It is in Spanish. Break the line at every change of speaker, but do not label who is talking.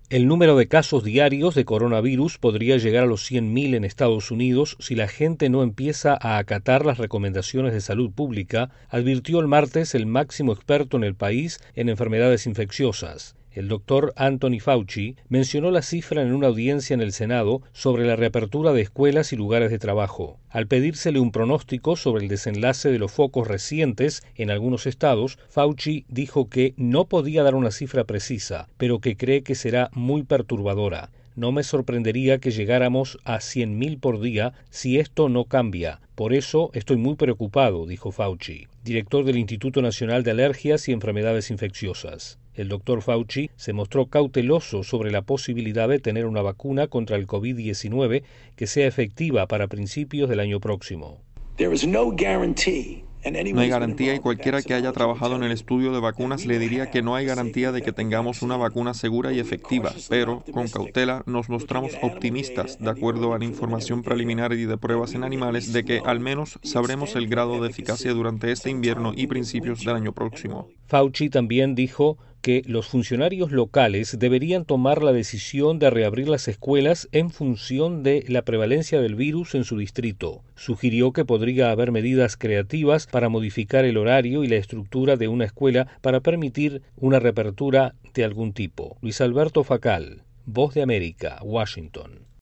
El número de casos diarios de coronavirus podría llegar a los 100.000 en Estados Unidos si la gente no empieza a acatar las recomendaciones de salud pública, advirtió el martes el máximo experto en el país en enfermedades infecciosas. El doctor Anthony Fauci mencionó la cifra en una audiencia en el Senado sobre la reapertura de escuelas y lugares de trabajo. Al pedírsele un pronóstico sobre el desenlace de los focos recientes en algunos estados, Fauci dijo que no podía dar una cifra precisa, pero que cree que será muy perturbadora. No me sorprendería que llegáramos a 100.000 por día si esto no cambia. Por eso estoy muy preocupado, dijo Fauci, director del Instituto Nacional de Alergias y Enfermedades Infecciosas. El doctor Fauci se mostró cauteloso sobre la posibilidad de tener una vacuna contra el COVID-19 que sea efectiva para principios del año próximo.
No hay garantía y cualquiera que haya trabajado en el estudio de vacunas le diría que no hay garantía de que tengamos una vacuna segura y efectiva, pero con cautela nos mostramos optimistas, de acuerdo a la información preliminar y de pruebas en animales, de que al menos sabremos el grado de eficacia durante este invierno y principios del año próximo.
Fauci también dijo que los funcionarios locales deberían tomar la decisión de reabrir las escuelas en función de la prevalencia del virus en su distrito. Sugirió que podría haber medidas creativas para modificar el horario y la estructura de una escuela para permitir una reapertura de algún tipo. Luis Alberto Facal, Voz de América, Washington.